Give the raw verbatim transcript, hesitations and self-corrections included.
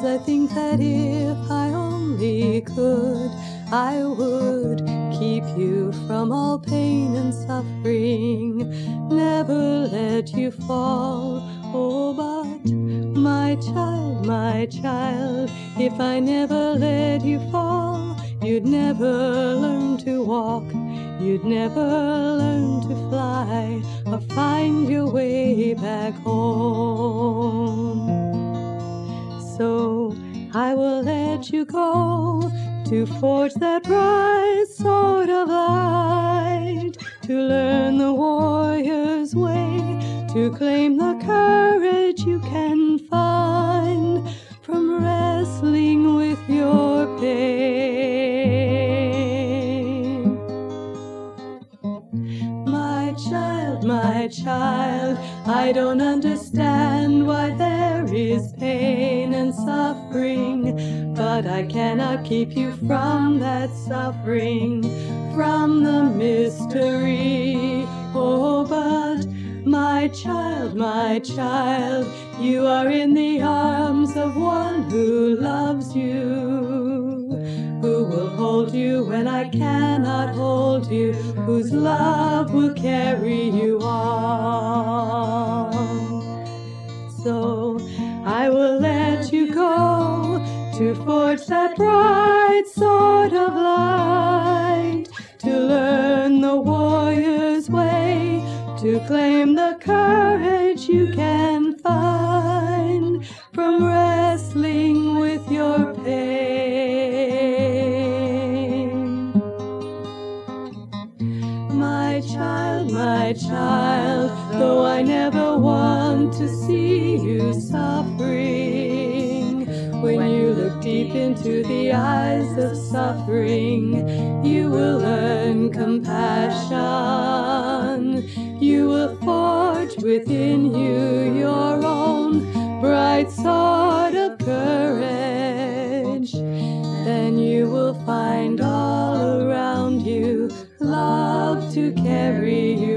Sometimes I think that if I only could, I would keep you from all pain and suffering, never let you fall. Oh, but my child, my child, if I never let you fall, you'd never learn to walk, you'd never learn to fly, or find your way back home. So I will let you go to forge that bright sword of light, to learn the warrior's way, to claim the courage you can find from wrestling with your pain. My child, my child, I don't understand why there is pain and suffering, but I cannot keep you from that suffering, from the mystery. Oh, but my child, my child, you are in the arms of one who loves you, who will hold you when I cannot hold you, whose love will carry you on. So I will let you go to forge that bright sword of light, to learn the warrior's way, to claim the courage you can find from wrestling with your pain. My child, my child, though I never want to see you suffering, when you look deep into the eyes of suffering, you will learn compassion. You will forge within you your own bright sword of courage. Then you will find all around you love to carry you